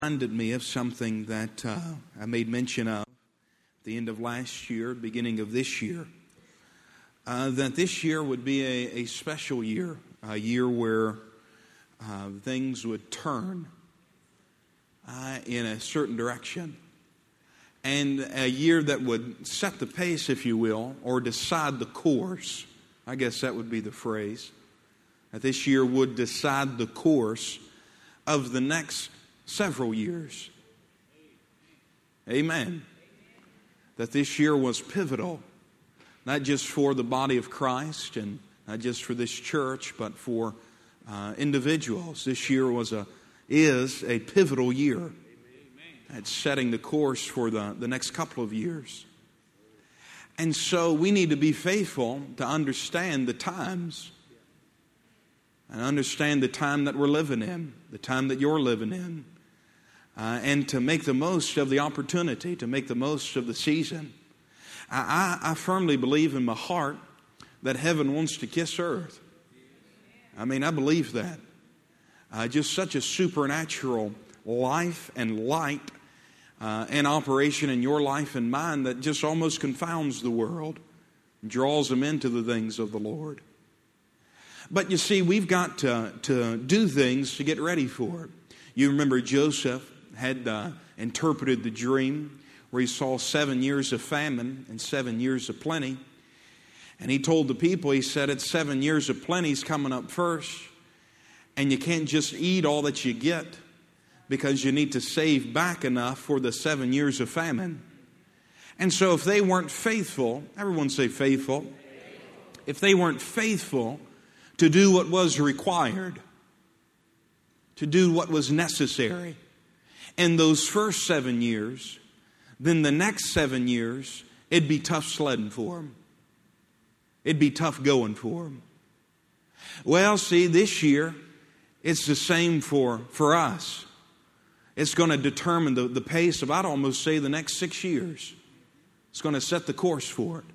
Reminded me of something that I made mention of at the end of last year, beginning of this year, that this year would be a special year, a year where things would turn in a certain direction, and a year that would set the pace, if you will, or decide the course. I guess that would be the phrase. That this year would decide the course of the next several years. Amen. That this year was pivotal, not just for the body of Christ and not just for this church, but for individuals. This year is a pivotal year. It's setting the course for the next couple of years. And so we need to be faithful to understand the times and understand the time that we're living in, the time that you're living in. And to make the most of the opportunity, to make the most of the season. I firmly believe in my heart that heaven wants to kiss earth. I mean, I believe that. Just such a supernatural life and light and operation in your life and mine that just almost confounds the world, draws them into the things of the Lord. But you see, we've got to do things to get ready for it. You remember Joseph had interpreted the dream where he saw 7 years of famine and 7 years of plenty. And he told the people, he said, it's 7 years of plenty is coming up first. And you can't just eat all that you get because you need to save back enough for the 7 years of famine. And so if they weren't faithful, everyone say faithful. If they weren't faithful to do what was required, to do what was necessary, in those first 7 years, then the next 7 years, it'd be tough sledding for them. It'd be tough going for them. Well, see, this year, it's the same for us. It's going to determine the pace of, I'd almost say, the next 6 years. It's going to set the course for it.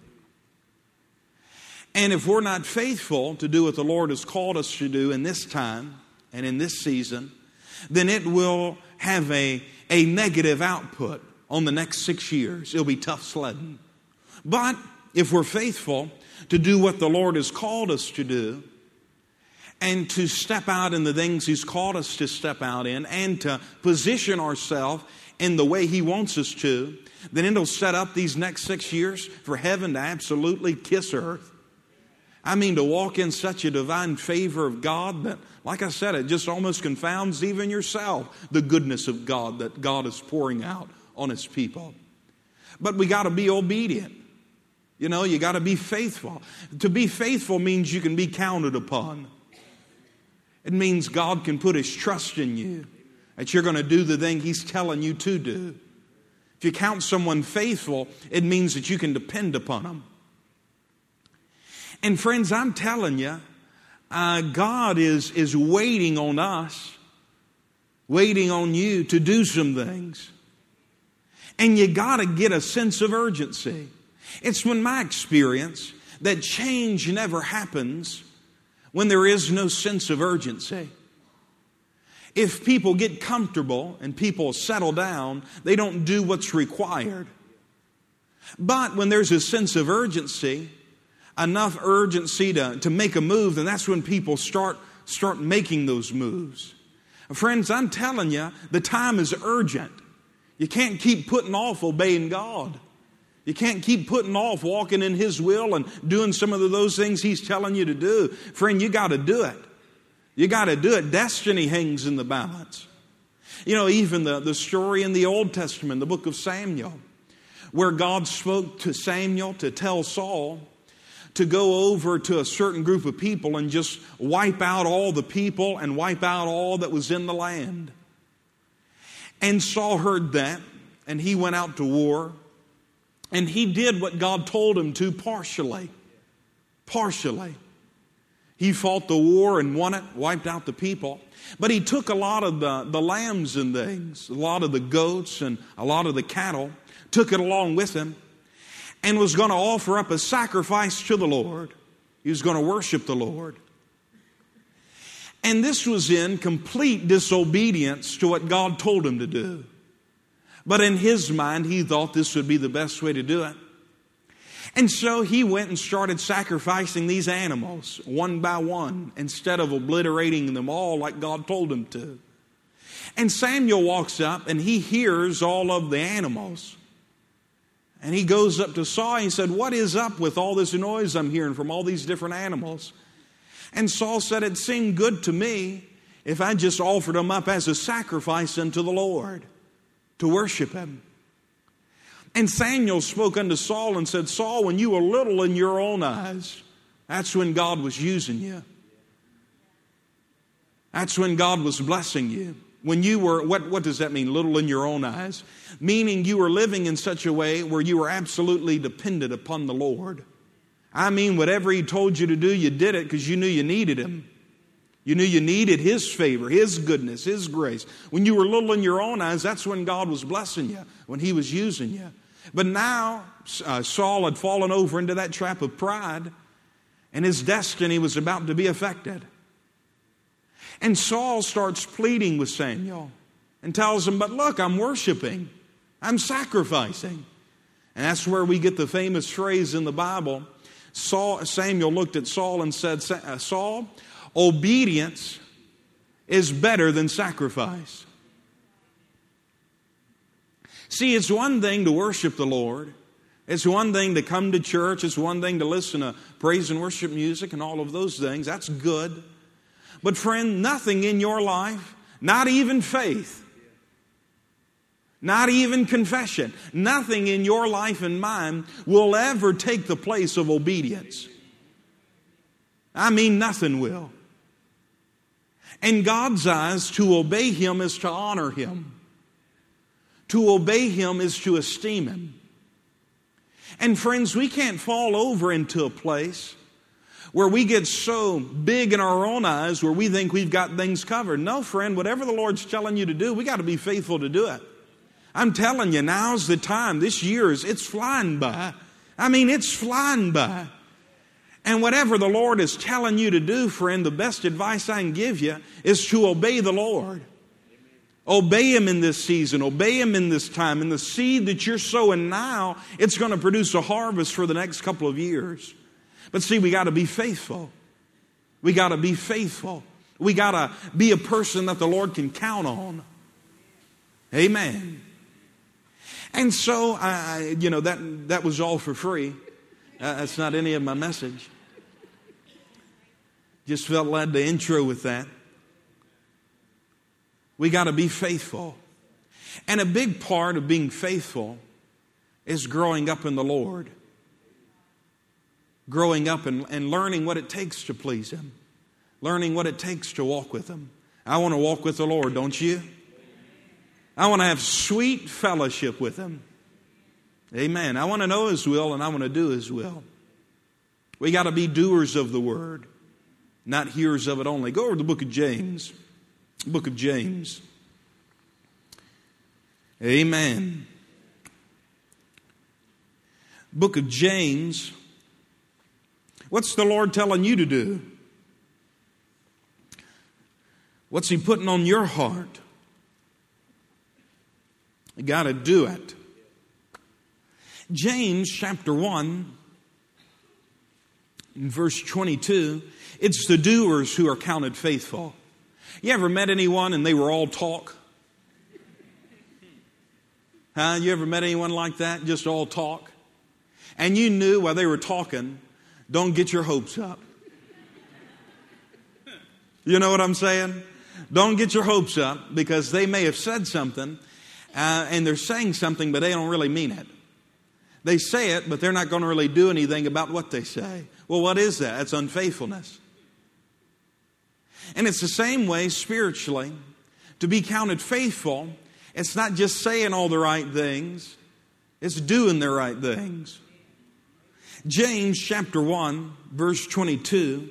And if we're not faithful to do what the Lord has called us to do in this time and in this season, then it will have a negative output on the next 6 years. It'll be tough sledding. But if we're faithful to do what the Lord has called us to do and to step out in the things He's called us to step out in and to position ourselves in the way He wants us to, then it'll set up these next 6 years for heaven to absolutely kiss earth. I mean, to walk in such a divine favor of God that, like I said, it just almost confounds even yourself, the goodness of God that God is pouring out on His people. But we got to be obedient. You know, you got to be faithful. To be faithful means you can be counted upon. It means God can put His trust in you, that you're going to do the thing He's telling you to do. If you count someone faithful, it means that you can depend upon them. And friends, I'm telling you, God is waiting on us, waiting on you to do some things. And you got to get a sense of urgency. It's been my experience that change never happens when there is no sense of urgency. If people get comfortable and people settle down, they don't do what's required. But when there's a sense of urgency, enough urgency to make a move, then that's when people start making those moves. Friends, I'm telling you, the time is urgent. You can't keep putting off obeying God. You can't keep putting off walking in His will and doing some of those things He's telling you to do. Friend, you got to do it. You got to do it. Destiny hangs in the balance. You know, even the story in the Old Testament, the book of Samuel, where God spoke to Samuel to tell Saul to go over to a certain group of people and just wipe out all the people and wipe out all that was in the land. And Saul heard that, and he went out to war, and he did what God told him to partially. Partially. He fought the war and won it, wiped out the people. But he took a lot of the lambs and things, a lot of the goats and a lot of the cattle, took it along with him, and was going to offer up a sacrifice to the Lord. He was going to worship the Lord. And this was in complete disobedience to what God told him to do. But in his mind, he thought this would be the best way to do it. And so he went and started sacrificing these animals one by one instead of obliterating them all like God told him to. And Samuel walks up and he hears all of the animals. And he goes up to Saul and he said, "What is up with all this noise I'm hearing from all these different animals?" And Saul said, "It seemed good to me if I just offered them up as a sacrifice unto the Lord to worship him." And Samuel spoke unto Saul and said, "Saul, when you were little in your own eyes, that's when God was using you. That's when God was blessing you. When you were," what does that mean, little in your own eyes? Meaning you were living in such a way where you were absolutely dependent upon the Lord. I mean, whatever he told you to do, you did it because you knew you needed him. You knew you needed his favor, his goodness, his grace. When you were little in your own eyes, that's when God was blessing you, when he was using you. But now, Saul had fallen over into that trap of pride, and his destiny was about to be affected. And Saul starts pleading with Samuel and tells him, "But look, I'm worshiping. I'm sacrificing." And that's where we get the famous phrase in the Bible. Samuel looked at Saul and said, "Saul, obedience is better than sacrifice." See, it's one thing to worship the Lord. It's one thing to come to church. It's one thing to listen to praise and worship music and all of those things. That's good. But friend, nothing in your life, not even faith, not even confession, nothing in your life and mine will ever take the place of obedience. I mean, nothing will. In God's eyes, to obey him is to honor him. To obey him is to esteem him. And friends, we can't fall over into a place where we get so big in our own eyes where we think we've got things covered. No, friend, whatever the Lord's telling you to do, we got to be faithful to do it. I'm telling you, now's the time. This year it's flying by. I mean, it's flying by. And whatever the Lord is telling you to do, friend, the best advice I can give you is to obey the Lord. Obey him in this season. Obey him in this time. And the seed that you're sowing now, it's going to produce a harvest for the next couple of years. But see, we got to be faithful. We got to be faithful. We got to be a person that the Lord can count on. Amen. And so, that was all for free. That's not any of my message. Just felt led to intro with that. We got to be faithful. And a big part of being faithful is growing up in the Lord. Growing up and learning what it takes to please him. Learning what it takes to walk with him. I want to walk with the Lord, don't you? I want to have sweet fellowship with him. Amen. I want to know his will and I want to do his will. We got to be doers of the word, not hearers of it only. Go over to the book of James. Book of James. Amen. Book of James. What's the Lord telling you to do? What's he putting on your heart? You got to do it. James chapter 1, in verse 22, it's the doers who are counted faithful. You ever met anyone and they were all talk? You ever met anyone like that? Just all talk? And you knew while they were talking, don't get your hopes up. You know what I'm saying? Don't get your hopes up because they may have said something and they're saying something, but they don't really mean it. They say it, but they're not going to really do anything about what they say. Well, what is that? It's unfaithfulness. And it's the same way spiritually. To be counted faithful, it's not just saying all the right things, it's doing the right things. James chapter 1, verse 22,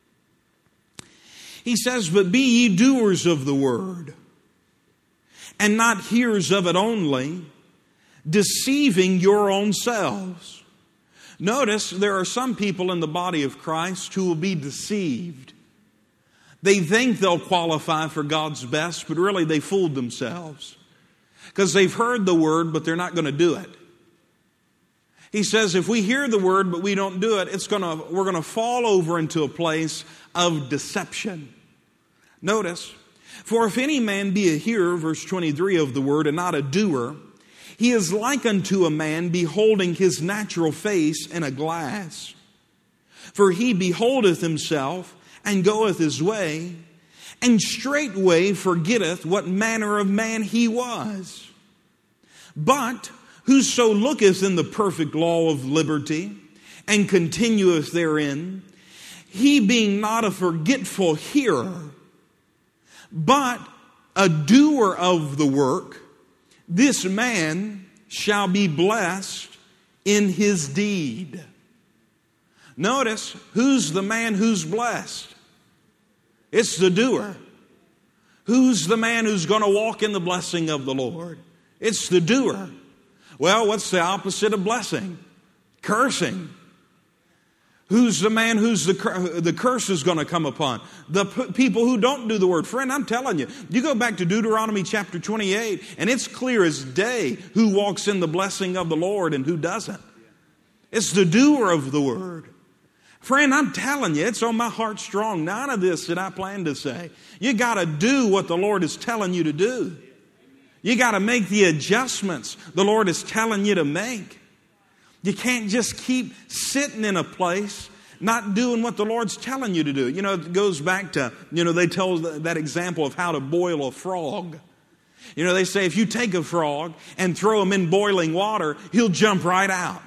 he says, "But be ye doers of the word, and not hearers of it only, deceiving your own selves." Notice there are some people in the body of Christ who will be deceived. They think they'll qualify for God's best, but really they fooled themselves. Because they've heard the word, but they're not going to do it. He says if we hear the word, but we don't do it, we're going to fall over into a place of deception. Notice, for if any man be a hearer, verse 23 of the word, and not a doer, he is like unto a man beholding his natural face in a glass. For he beholdeth himself, and goeth his way, and straightway forgetteth what manner of man he was. But whoso looketh in the perfect law of liberty, and continueth therein, he being not a forgetful hearer, but a doer of the work, this man shall be blessed in his deed. Notice, who's the man who's blessed? It's the doer. Who's the man who's going to walk in the blessing of the Lord? It's the doer. Well, what's the opposite of blessing? Cursing. Who's the man who's the curse is going to come upon? The people who don't do the word. Friend, I'm telling you, you go back to Deuteronomy chapter 28, and it's clear as day who walks in the blessing of the Lord and who doesn't. It's the doer of the word. Friend, I'm telling you, it's on my heart strong. None of this that I plan to say. You got to do what the Lord is telling you to do. You got to make the adjustments the Lord is telling you to make. You can't just keep sitting in a place not doing what the Lord's telling you to do. You know, it goes back to, they tell that example of how to boil a frog. You know, they say if you take a frog and throw him in boiling water, he'll jump right out.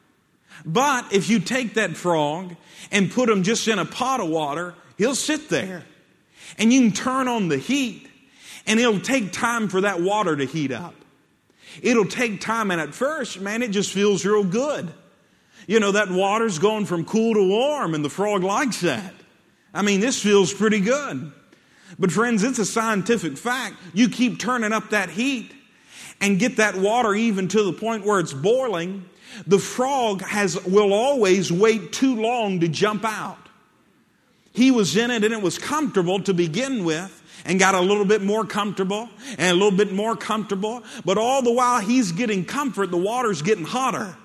But if you take that frog and put him just in a pot of water, he'll sit there. And you can turn on the heat, and it'll take time for that water to heat up. It'll take time, and at first, man, it just feels real good. You know, that water's going from cool to warm, and the frog likes that. I mean, this feels pretty good. But friends, it's a scientific fact. You keep turning up that heat and get that water even to the point where it's boiling, the frog will always wait too long to jump out. He was in it and it was comfortable to begin with, and got a little bit more comfortable and a little bit more comfortable. But all the while he's getting comfort, the water's getting hotter.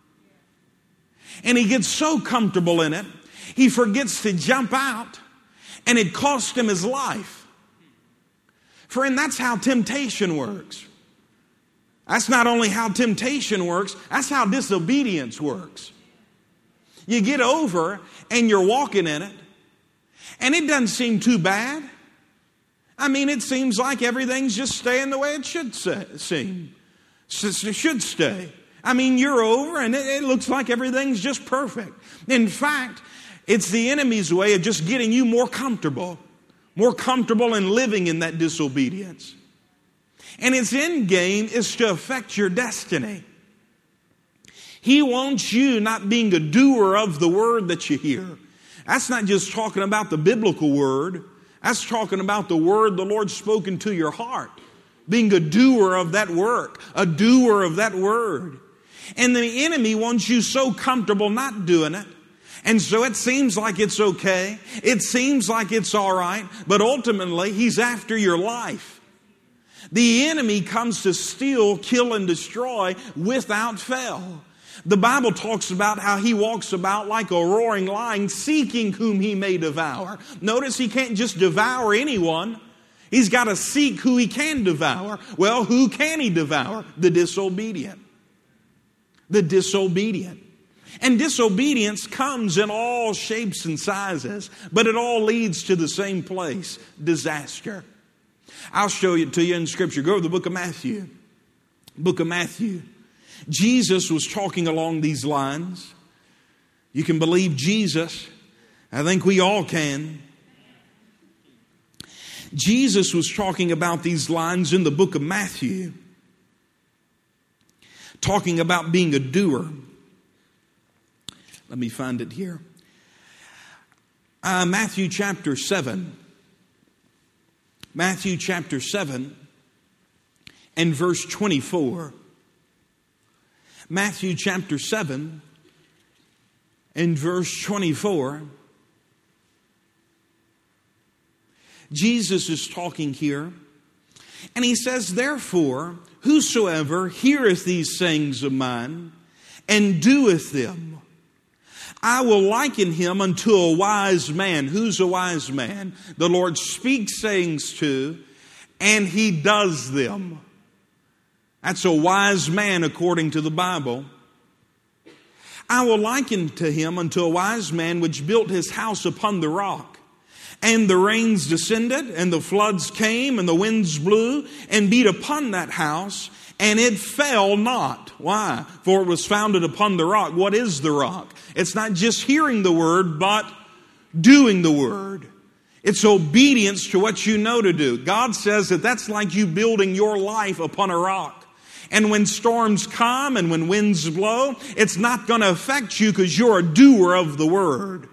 And he gets so comfortable in it, he forgets to jump out, and it cost him his life. Friend, that's how temptation works. That's not only how temptation works, that's how disobedience works. You get over and you're walking in it, and it doesn't seem too bad. I mean, it seems like everything's just staying the way it should seem. It should stay. I mean, you're over and it looks like everything's just perfect. In fact, it's the enemy's way of just getting you more comfortable in living in that disobedience. And its end game is to affect your destiny. He wants you not being a doer of the word that you hear. That's not just talking about the biblical word. That's talking about the word the Lord's spoken to your heart. Being a doer of that work, a doer of that word. And the enemy wants you so comfortable not doing it. And so it seems like it's okay. It seems like it's all right. But ultimately, he's after your life. The enemy comes to steal, kill, and destroy without fail. The Bible talks about how he walks about like a roaring lion, seeking whom he may devour. Notice he can't just devour anyone. He's got to seek who he can devour. Well, who can he devour? The disobedient. The disobedient. And disobedience comes in all shapes and sizes, but it all leads to the same place, disaster. I'll show it to you in Scripture. Go to the book of Matthew. Book of Matthew. Jesus was talking along these lines. You can believe Jesus. I think we all can. Jesus was talking about these lines in the book of Matthew. Talking about being a doer. Let me find it here. Matthew chapter 7. Matthew chapter 7 and verse 24. Matthew chapter 7 and verse 24. Jesus is talking here. And he says, therefore, whosoever heareth these sayings of mine and doeth them, I will liken him unto a wise man. Who's a wise man? The Lord speaks sayings to, and he does them. That's a wise man according to the Bible. I will liken to him unto a wise man which built his house upon the rock. And the rains descended, and the floods came, and the winds blew, and beat upon that house, and it fell not. Why? For it was founded upon the rock. What is the rock? It's not just hearing the word, but doing the word. It's obedience to what you know to do. God says that that's like you building your life upon a rock. And when storms come and when winds blow, it's not going to affect you because you're a doer of the word.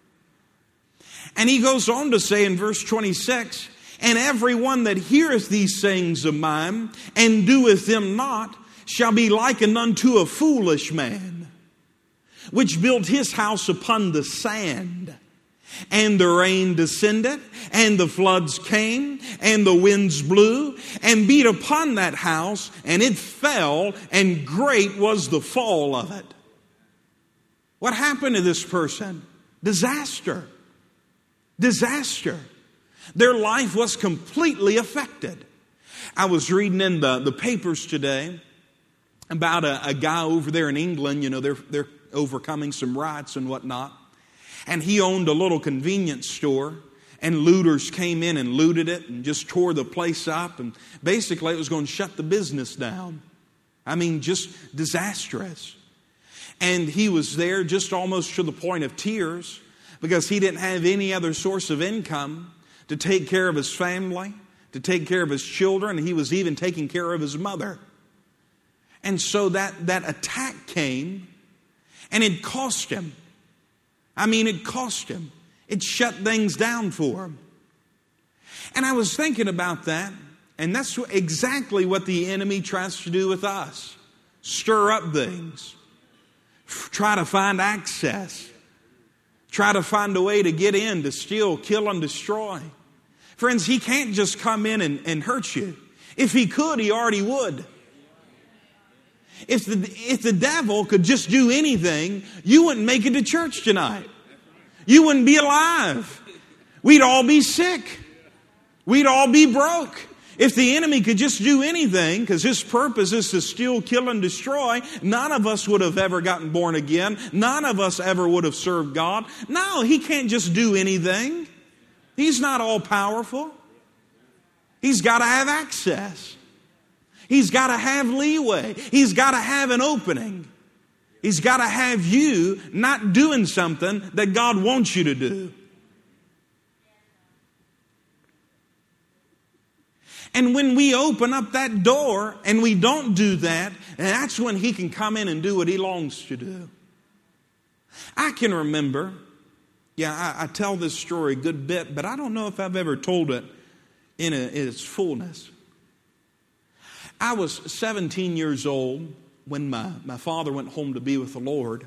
And he goes on to say in verse 26, and every one that heareth these sayings of mine and doeth them not shall be likened unto a foolish man, which built his house upon the sand. And the rain descended, and the floods came, and the winds blew, and beat upon that house, and it fell, and great was the fall of it. What happened to this person? Disaster. Disaster. Their life was completely affected. I was reading in the papers today about a guy over there in England. You know, they're overcoming some riots and whatnot. And he owned a little convenience store, and looters came in and looted it and just tore the place up. And basically it was going to shut the business down. I mean, just disastrous. And he was there just almost to the point of tears because he didn't have any other source of income to take care of his family, to take care of his children. He was even taking care of his mother. And so that attack came, and it cost him. I mean, it cost him. It shut things down for him. And I was thinking about that, and that's exactly what the enemy tries to do with us. Stir up things. Try to find access. Try to find a way to get in, to steal, kill, and destroy. Friends, he can't just come in and hurt you. If he could, he already would. If the devil could just do anything, you wouldn't make it to church tonight. You wouldn't be alive. We'd all be sick. We'd all be broke. If the enemy could just do anything, because his purpose is to steal, kill, and destroy, none of us would have ever gotten born again. None of us ever would have served God. No, he can't just do anything. He's not all powerful. He's got to have access. He's got to have leeway. He's got to have an opening. He's got to have you not doing something that God wants you to do. And when we open up that door and we don't do that, that's when he can come in and do what he longs to do. I can remember, I tell this story a good bit, but I don't know if I've ever told it in its fullness. I was 17 years old when my father went home to be with the Lord.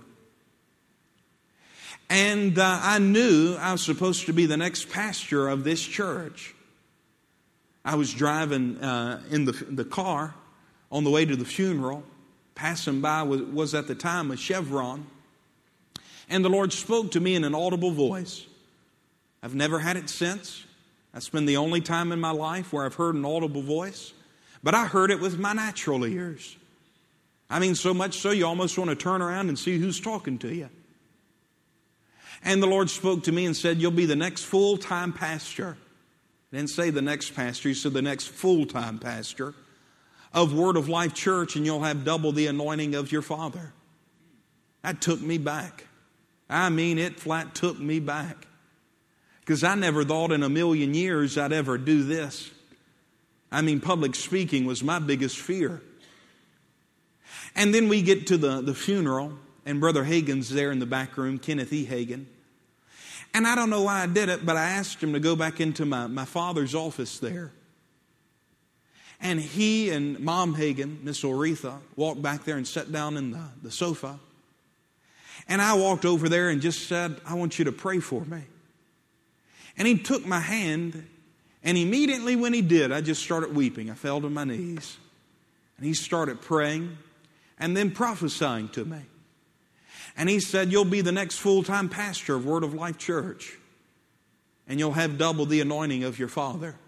And I knew I was supposed to be the next pastor of this church. I was driving in the car on the way to the funeral. Passing by was at the time a Chevron. And the Lord spoke to me in an audible voice. I've never had it since. That's been the only time in my life where I've heard an audible voice. But I heard it with my natural ears. I mean, so much so you almost want to turn around and see who's talking to you. And the Lord spoke to me and said, you'll be the next full-time pastor. He didn't say the next pastor, he said the next full-time pastor of Word of Life Church, and you'll have double the anointing of your father. That took me back. I mean, it flat took me back. Because I never thought in a million years I'd ever do this. I mean, public speaking was my biggest fear. And then we get to the funeral, and Brother Hagin's there in the back room, Kenneth E. Hagin. And I don't know why I did it, but I asked him to go back into my father's office there. And he and Mom Hagin, Miss Oretha, walked back there and sat down in the sofa. And I walked over there and just said, I want you to pray for me. And he took my hand And immediately when he did, I just started weeping. I fell to my knees. And he started praying and then prophesying to me. And he said, you'll be the next full-time pastor of Word of Life Church. And you'll have double the anointing of your father.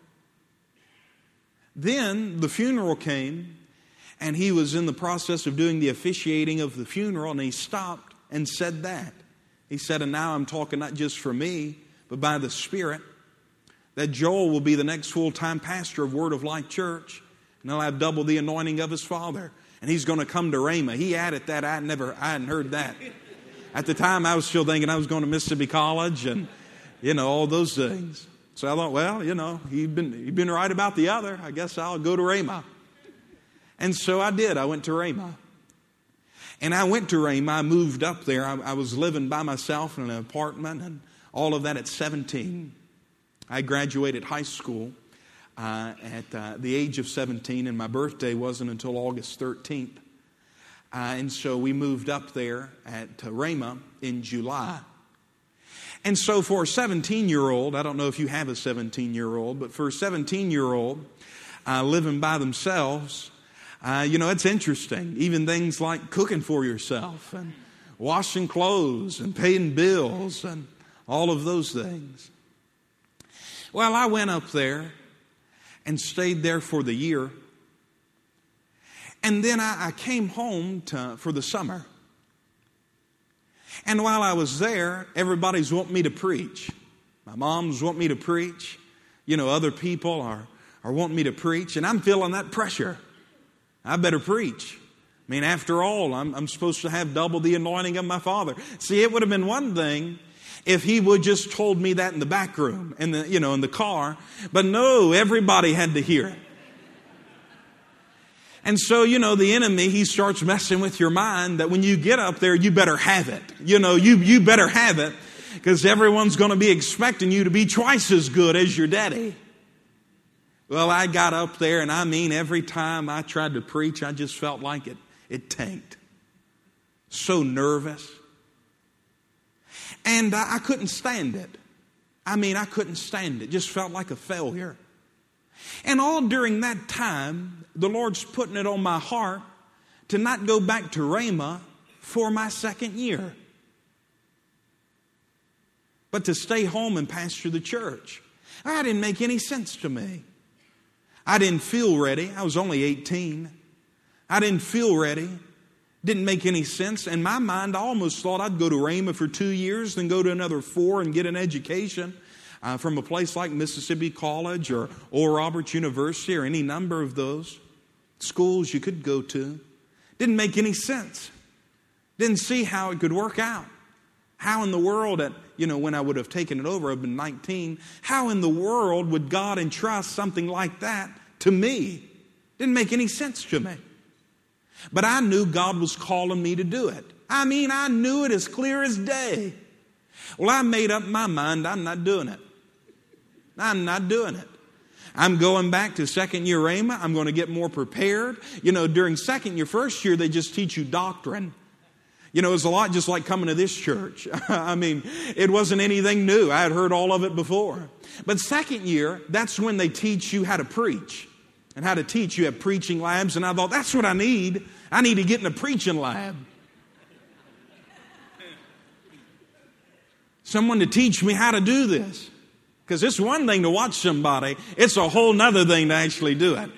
Then the funeral came, and he was in the process of doing the officiating of the funeral, and he stopped and said that. He said, and now I'm talking not just for me, but by the Spirit, that Joel will be the next full-time pastor of Word of Life Church, and he'll have double the anointing of his father. And he's going to come to Rhema. He added that. I hadn't heard that. At the time, I was still thinking I was going to Mississippi College and, all those things. So I thought, well, he'd been right about the other. I guess I'll go to Rhema. And so I did. I went to Rhema. And I went to Rhema. I moved up there. I was living by myself in an apartment and all of that at 17. I graduated high school at the age of 17, and my birthday wasn't until August 13th. And so we moved up there at Rhema in July. And so for a 17-year-old, I don't know if you have a 17-year-old, but for a 17-year-old living by themselves, it's interesting. Even things like cooking for yourself and washing clothes and paying bills and all of those things. Well, I went up there and stayed there for the year. And then I came home for the summer. And while I was there, everybody's wanting me to preach. My mom's wanting me to preach. Other people are wanting me to preach. And I'm feeling that pressure. I better preach. I mean, after all, I'm supposed to have double the anointing of my father. See, it would have been one thing if he would just told me that in the back room, in the car. But no, everybody had to hear it. And so, the enemy, he starts messing with your mind that when you get up there, you better have it. You better have it because everyone's going to be expecting you to be twice as good as your daddy. Well, I got up there, and every time I tried to preach, I just felt like it tanked. So nervous. And I couldn't stand it. I couldn't stand it. Just felt like a failure. And all during that time, the Lord's putting it on my heart to not go back to Rhema for my second year, but to stay home and pastor the church. That didn't make any sense to me. I didn't feel ready. I was only 18. I didn't feel ready. Didn't make any sense. In my mind, I almost thought I'd go to Rhema for 2 years, then go to another 4 and get an education from a place like Mississippi College or Oral Roberts University or any number of those schools you could go to. Didn't make any sense. Didn't see how it could work out. How in the world, when I would have taken it over, I've been 19, how in the world would God entrust something like that to me? Didn't make any sense to me. But I knew God was calling me to do it. I knew it as clear as day. Well, I made up my mind, I'm not doing it. I'm not doing it. I'm going back to second year Rhema. I'm going to get more prepared. During second year, first year, they just teach you doctrine. It's a lot just like coming to this church. It wasn't anything new. I had heard all of it before. But second year, that's when they teach you how to preach and how to teach. You have preaching labs, and I thought, that's what I need. I need to get in a preaching lab. Someone to teach me how to do this. Because it's one thing to watch somebody. It's a whole nother thing to actually do it.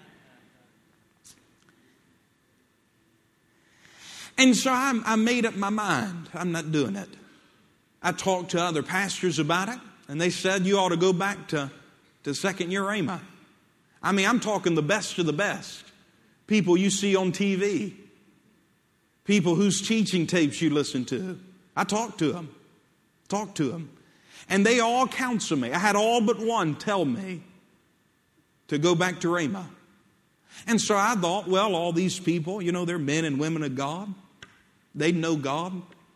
And so I made up my mind. I'm not doing it. I talked to other pastors about it. And they said, you ought to go back to second year Rhema. I'm talking the best of the best. People you see on TV. People whose teaching tapes you listen to. I talked to them. And they all counsel me. I had all but one tell me to go back to Rhema. And so I thought, well, all these people, they're men and women of God. They know God.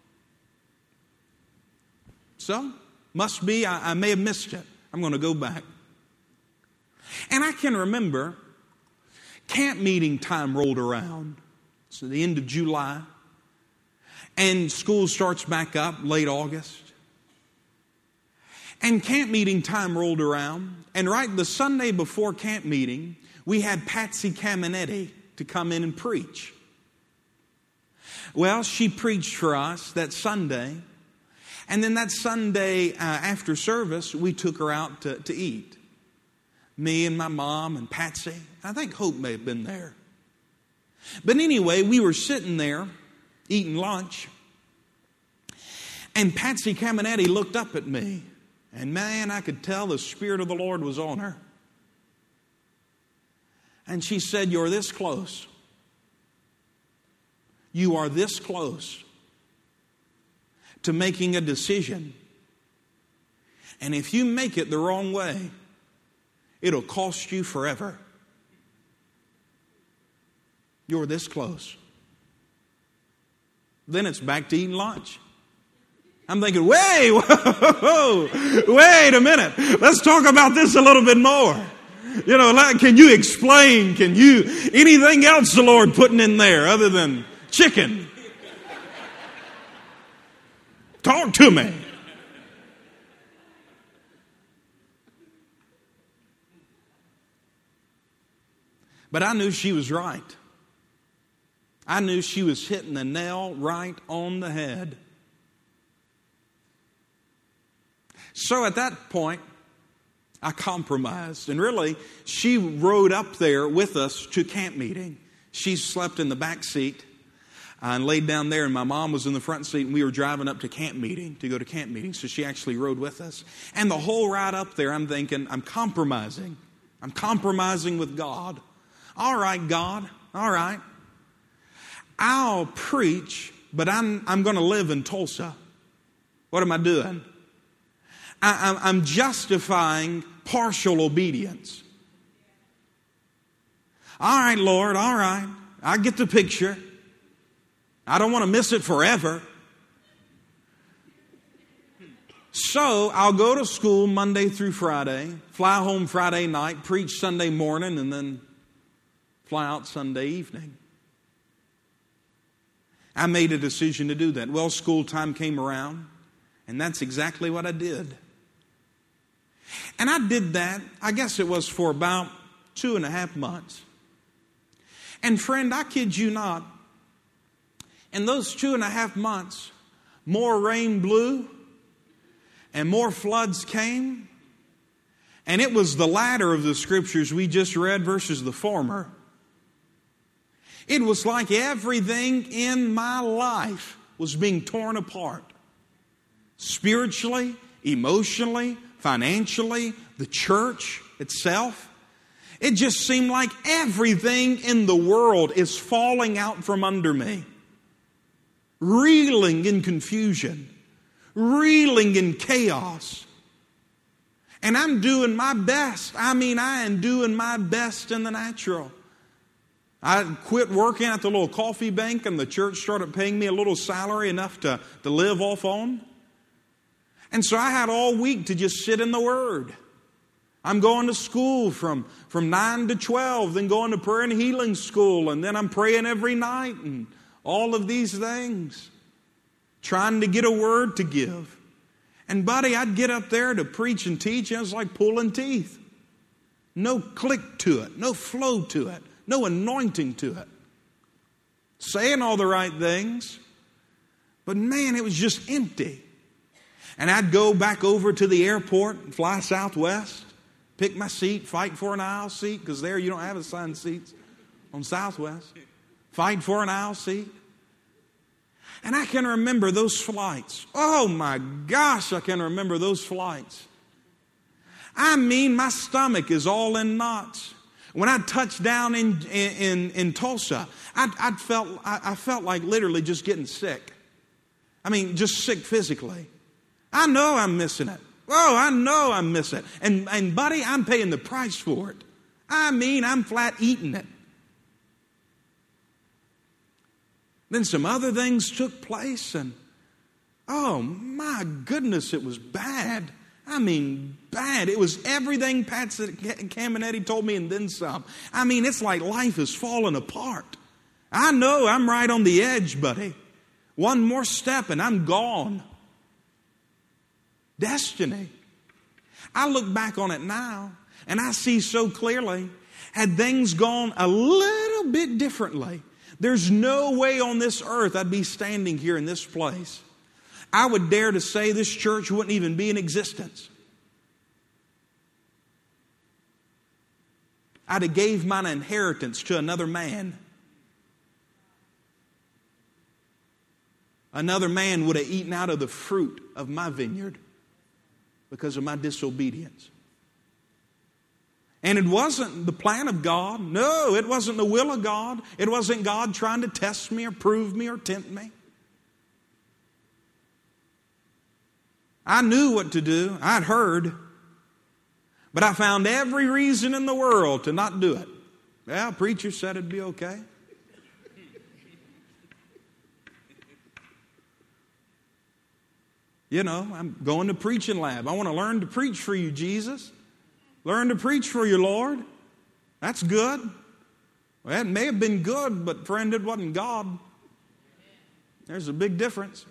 So, must be, I may have missed it. I'm going to go back. And I can remember camp meeting time rolled around. So the end of July. And school starts back up late August. And camp meeting time rolled around. And right the Sunday before camp meeting, we had Patsy Caminetti to come in and preach. Well, she preached for us that Sunday. And then that Sunday after service, we took her out to eat. Me and my mom and Patsy. I think Hope may have been there. But anyway, we were sitting there eating lunch. And Patsy Caminetti looked up at me. And man, I could tell the Spirit of the Lord was on her. And she said, "You're this close. You are this close to making a decision. And if you make it the wrong way, it'll cost you forever. You're this close." Then it's back to eating lunch. I'm thinking, wait a minute. Let's talk about this a little bit more. You know, can you explain? Anything else the Lord putting in there other than chicken? Talk to me. But I knew she was right. I knew she was hitting the nail right on the head. So at that point, I compromised. And really, she rode up there with us to camp meeting. She slept in the back seat and laid down there, and my mom was in the front seat, and we were driving up to camp meeting, to go to camp meeting. So she actually rode with us. And the whole ride up there, I'm thinking, I'm compromising. I'm compromising with God. All right, God, all right. I'll preach, but I'm going to live in Tulsa. What am I doing? I'm justifying partial obedience. All right, Lord, all right. I get the picture. I don't want to miss it forever. So I'll go to school Monday through Friday, fly home Friday night, preach Sunday morning, and then fly out Sunday evening. I made a decision to do that. Well, school time came around, and that's exactly what I did. And I did that, I guess it was for about 2.5 months. And friend, I kid you not, in those 2.5 months, more rain blew and more floods came. And it was the latter of the scriptures we just read versus the former. It was like everything in my life was being torn apart. Spiritually, emotionally, financially, the church itself. It just seemed like everything in the world is falling out from under me. Reeling in confusion. Reeling in chaos. And I'm doing my best. I am doing my best in the natural. I quit working at the little coffee bank, and the church started paying me a little salary, enough to live off on. And so I had all week to just sit in the Word. I'm going to school from 9 to 12, then going to prayer and healing school, and then I'm praying every night and all of these things. Trying to get a word to give. And buddy, I'd get up there to preach and teach, and it was like pulling teeth. No click to it, no flow to it, no anointing to it. Saying all the right things, but man, it was just empty. And I'd go back over to the airport and fly Southwest, pick my seat, fight for an aisle seat, because there you don't have assigned seats on Southwest. Fight for an aisle seat. And I can remember those flights. Oh my gosh, I can remember those flights. My stomach is all in knots. When I touched down in Tulsa, I felt like literally just getting sick. Just sick physically. I know I'm missing it. Oh, I know I'm missing it. And buddy, I'm paying the price for it. I'm flat eating it. Then some other things took place, and oh my goodness, it was bad. Bad. It was everything Patsy Caminetti told me and then some. It's like life is falling apart. I know I'm right on the edge, buddy. One more step and I'm gone. Destiny. I look back on it now, and I see so clearly, had things gone a little bit differently, there's no way on this earth I'd be standing here in this place. I would dare to say this church wouldn't even be in existence. I'd have gave mine inheritance to another man. Another man would have eaten out of the fruit of my vineyard because of my disobedience. And it wasn't the plan of God. No, it wasn't the will of God. It wasn't God trying to test me or prove me or tempt me. I knew what to do. I'd heard. But I found every reason in the world to not do it. Well, preacher said it'd be okay. You know, I'm going to preaching lab. I want to learn to preach for you, Jesus. Learn to preach for you, Lord. That's good. Well, it may have been good, but friend, it wasn't God. There's a big difference.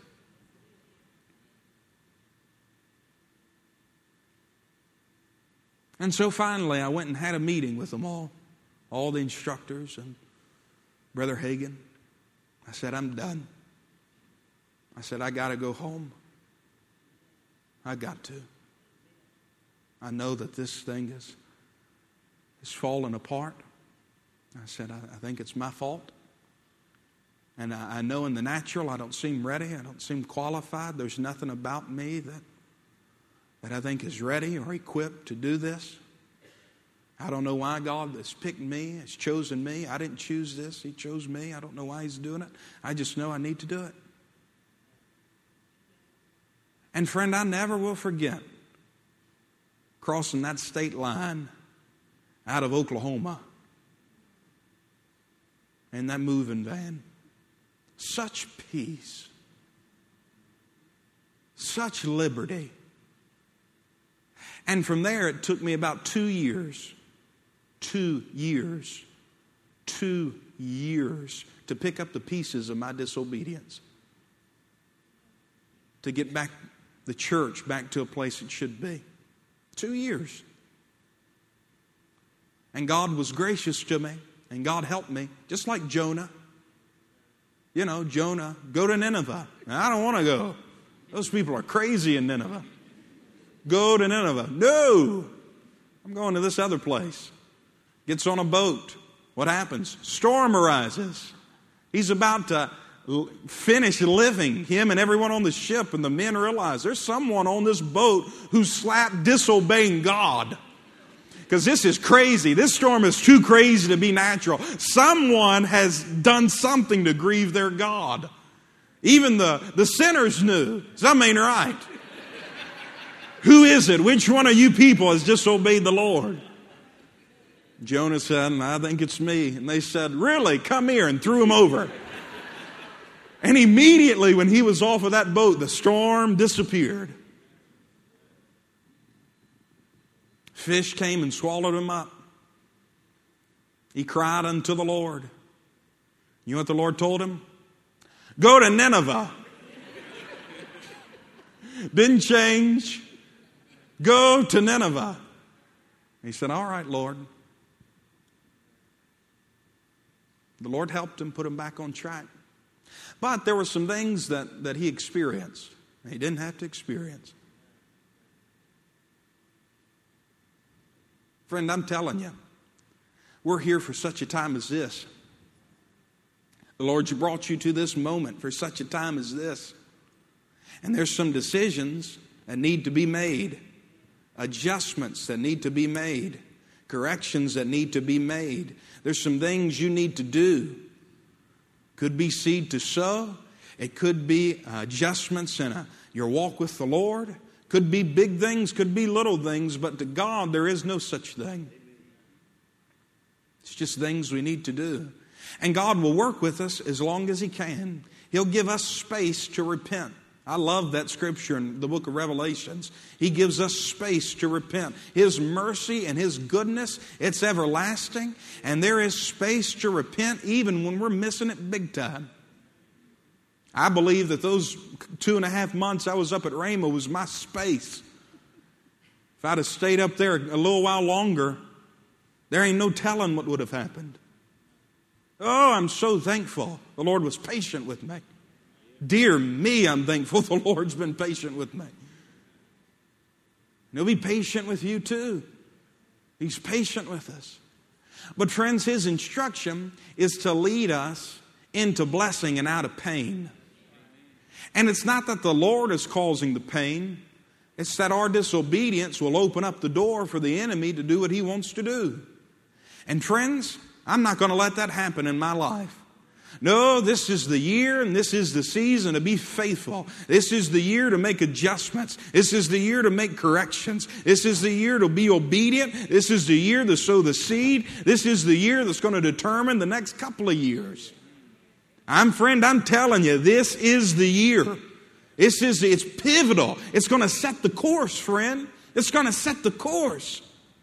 And so finally, I went and had a meeting with them all the instructors and Brother Hagin. I said, I'm done. I said, I got to go home. I got to. I know that this thing is falling apart. I said, I think it's my fault. And I know in the natural I don't seem ready. I don't seem qualified. There's nothing about me that I think is ready or equipped to do this. I don't know why God has picked me, has chosen me. I didn't choose this. He chose me. I don't know why He's doing it. I just know I need to do it. And friend, I never will forget crossing that state line out of Oklahoma in that moving van. Such peace. Such liberty. And from there, it took me about 2 years. 2 years. 2 years to pick up the pieces of my disobedience. To get back the church back to a place it should be. 2 years. And God was gracious to me. And God helped me. Just like Jonah. You know, Jonah, go to Nineveh. Now, I don't want to go. Those people are crazy in Nineveh. Go to Nineveh. No. I'm going to this other place. Gets on a boat. What happens? Storm arises. He's about to finish living, him and everyone on the ship, and the men realize there's someone on this boat who's slap disobeying God. Because this is crazy. This storm is too crazy to be natural. Someone has done something to grieve their God. Even the sinners knew. Something ain't right. Who is it? Which one of you people has disobeyed the Lord? Jonah said, I think it's me. And they said, really? Come here, and threw him over. And immediately when he was off of that boat, the storm disappeared. Fish came and swallowed him up. He cried unto the Lord. You know what the Lord told him? Go to Nineveh. Didn't change. Go to Nineveh. He said, all right, Lord. The Lord helped him, put him back on track. But there were some things that he experienced. He didn't have to experience. Friend, I'm telling you, we're here for such a time as this. The Lord brought you to this moment for such a time as this. And there's some decisions that need to be made. Adjustments that need to be made. Corrections that need to be made. There's some things you need to do. Could be seed to sow. It could be adjustments in your walk with the Lord. Could be big things, could be little things, but to God there is no such thing. It's just things we need to do. And God will work with us as long as He can. He'll give us space to repent. I love that scripture in the book of Revelations. He gives us space to repent. His mercy and His goodness, it's everlasting. And there is space to repent even when we're missing it big time. I believe that those 2.5 months I was up at Rhema was my space If I'd have stayed up there a little while longer, there ain't no telling what would have happened. Oh, I'm so thankful the Lord was patient with me. Dear me, I'm thankful the Lord's been patient with me. And He'll be patient with you too. He's patient with us. But friends, His instruction is to lead us into blessing and out of pain. And it's not that the Lord is causing the pain. It's that our disobedience will open up the door for the enemy to do what he wants to do. And friends, I'm not going to let that happen in my life. No, this is the year and this is the season to be faithful. This is the year to make adjustments. This is the year to make corrections. This is the year to be obedient. This is the year to sow the seed. This is the year that's going to determine the next couple of years. I'm telling you, this is the year. It's pivotal. It's going to set the course, friend. It's going to set the course.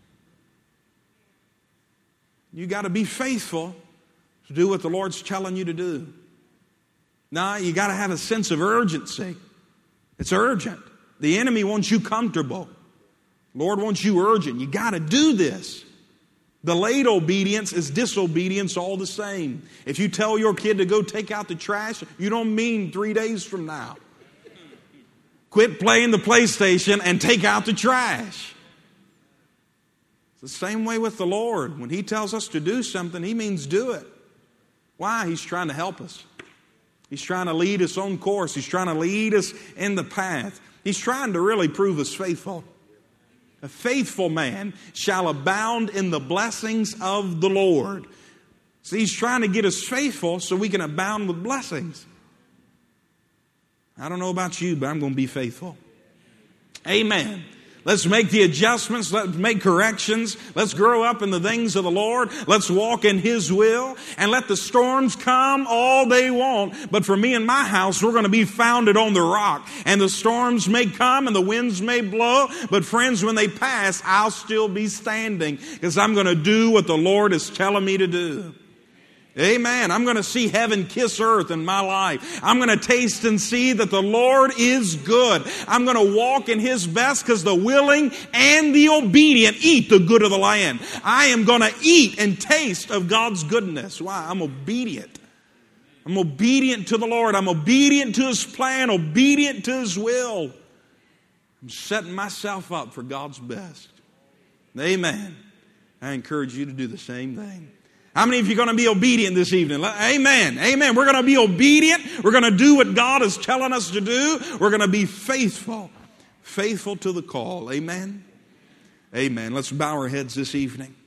You got to be faithful to do what the Lord's telling you to do. Now, you got to have a sense of urgency. It's urgent. The enemy wants you comfortable. The Lord wants you urgent. You got to do this. Delayed obedience is disobedience all the same. If you tell your kid to go take out the trash, you don't mean 3 days from now. Quit playing the PlayStation and take out the trash. It's the same way with the Lord. When He tells us to do something, He means do it. Why? He's trying to help us. He's trying to lead us on course. He's trying to lead us in the path. He's trying to really prove us faithful. A faithful man shall abound in the blessings of the Lord. See, He's trying to get us faithful so we can abound with blessings. I don't know about you, but I'm going to be faithful. Amen. Let's make the adjustments. Let's make corrections. Let's grow up in the things of the Lord. Let's walk in His will. And let the storms come all they want. But for me and my house, we're going to be founded on the rock. And the storms may come and the winds may blow. But friends, when they pass, I'll still be standing. Because I'm going to do what the Lord is telling me to do. Amen. I'm going to see heaven kiss earth in my life. I'm going to taste and see that the Lord is good. I'm going to walk in His best because the willing and the obedient eat the good of the land. I am going to eat and taste of God's goodness. Why? I'm obedient. I'm obedient to the Lord. I'm obedient to His plan, obedient to His will. I'm setting myself up for God's best. Amen. I encourage you to do the same thing. How many of you are going to be obedient this evening? Amen. Amen. We're going to be obedient. We're going to do what God is telling us to do. We're going to be faithful. Faithful to the call. Amen. Amen. Let's bow our heads this evening.